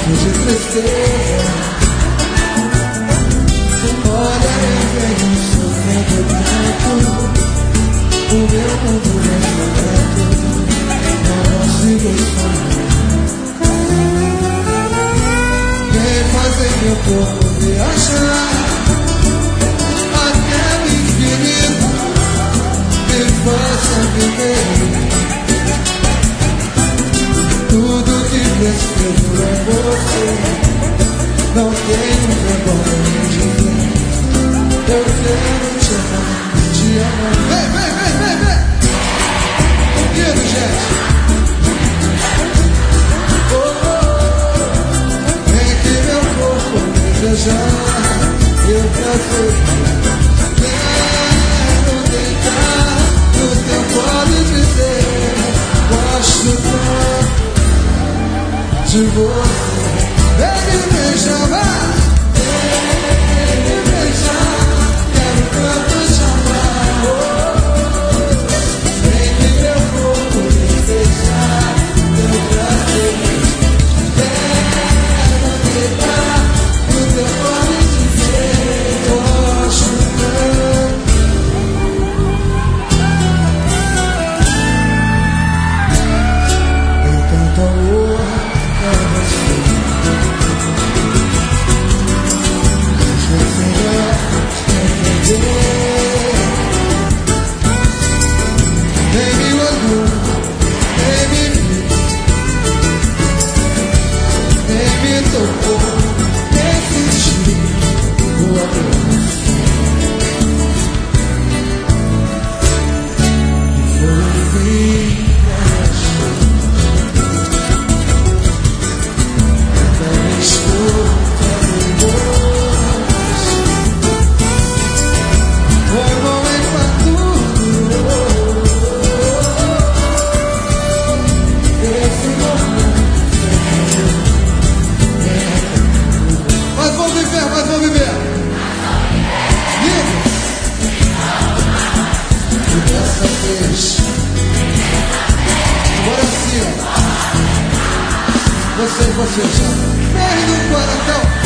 de tristeza. Olha, eu venho sofrendo tanto. O meu mundo é completo. Não consigo sonhar. Vem fazer meu corpo viajar até o infinito. Me faça viver tudo que preciso é você. Não tenho vergonha de dizer. Eu quero te amar, te amar. Vem, vem, vem, vem, vem. Ouvindo, gente. Oh, oh, oh. Vem que meu corpo me desejar. Eu prazer. Quero deitar no teu colo e dizer: gosto tanto de você. Vem me beijar, vai. Vem me beijar. Quero tanto te amar. Oh, vem que meu corpo me beijar. Teu prazer. Quero deitar no teu colo e dizer: gosto tanto. Tem tanto amor pra você. Nem me olhou, nem me viu, nem me tocou, nem sentiu o amor. E foi o fim da não estou tão foi bom enquanto esse momento. Mas vou viver, mas vou viver. Lindo. E dessa vez, agora sim, você, vem no coração.